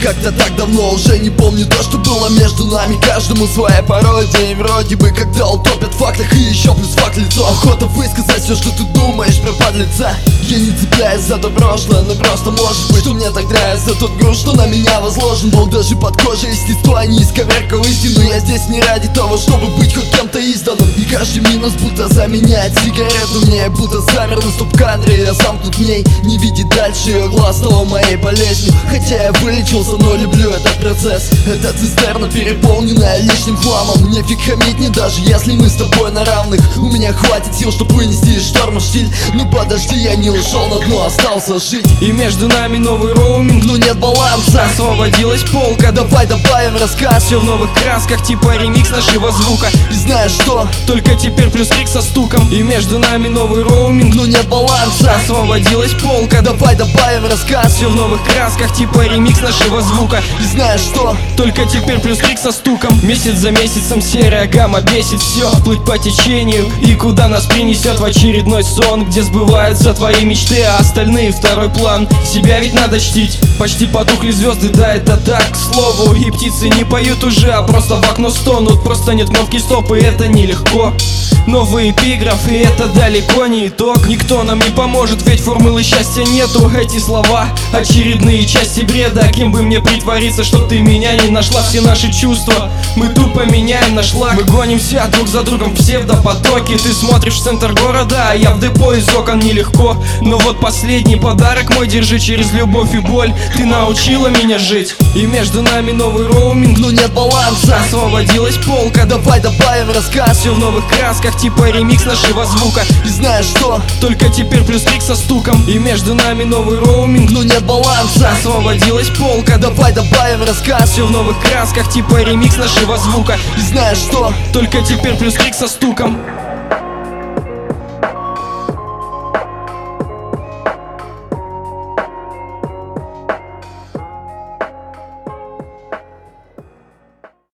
как-то так давно уже не помню то, что было между нами. Каждому своя пародия, и вроде бы когда утопят в фактах, и еще плюс факт лицо. Охота высказать все, что ты думаешь про подлеца. Я не цепляюсь за то прошлое, но просто может быть, что мне так нравится тот груз, что на меня возложен. Был даже под кожей естества, не исковеркал истину. Я здесь не ради того, чтобы быть хоть кем-то изданным. И каждый минус будто заменяет сигарету мне, будто замер на стоп-кадре. Я сам тут в ней, не видит дальше ее глаз, стала моей болезнью. Хотя я вылечился, но люблю этот процесс. Эта цистерна переполненная лишним хламом. Мне фиг хамить, не даже если мы с тобой на равных. У меня хватит сил, чтобы вынести из шторма штиль. Ну подожди, я не ушел на дно, остался жить. И между нами новый роуминг, но нет баланса. освободилась полка, Давай добавим рассказ. все в новых красках, типа ремикс нашего звука. И знаешь что? Только теперь плюс крик со стуком. И между нами новый роуминг, но нет баланса. освободилась полка, Давай добавим рассказ. все в новых красках, типа ремикс нашего звука. И знаешь что? Только теперь плюс крик со стуком. Месяц за месяцем серая гамма бесит все. Плыть по течению, и куда нас принесет в очередной сон, где сбываются твои мечты, а остальные второй план. Себя ведь надо чтить. Почти потухли звезды, да это так, к слову. И птицы не поют уже, а просто в окно стонут. Просто нет кнопки стоп, и это нелегко. Новый эпиграф, и это далеко не итог. Никто нам не поможет, ведь формулы счастья нету. Эти слова очередные части бреда. Кем бы мне притвориться, чтоб ты меня не нашла? Все наши чувства мы тупо меняем на шлак. Мы гонимся друг за другом в псевдопотоке. Ты смотришь в центр города, а я в депо из окон. Нелегко, но вот последний подарок мой держи через любовь и боль. Ты научила меня жить. И между нами новый роуминг, но нет баланса. освободилась полка. Давай добавим рассказ. Все в новых красках, типа ремикс нашего звука. И знаешь что? Только теперь плюс крик со стуком. И между нами новый роуминг, но нет баланса. освободилась полка. Давай добавим рассказ. Все в новых красках, типа ремикс нашего звука. И знаешь что? Только теперь плюс крик со стуком.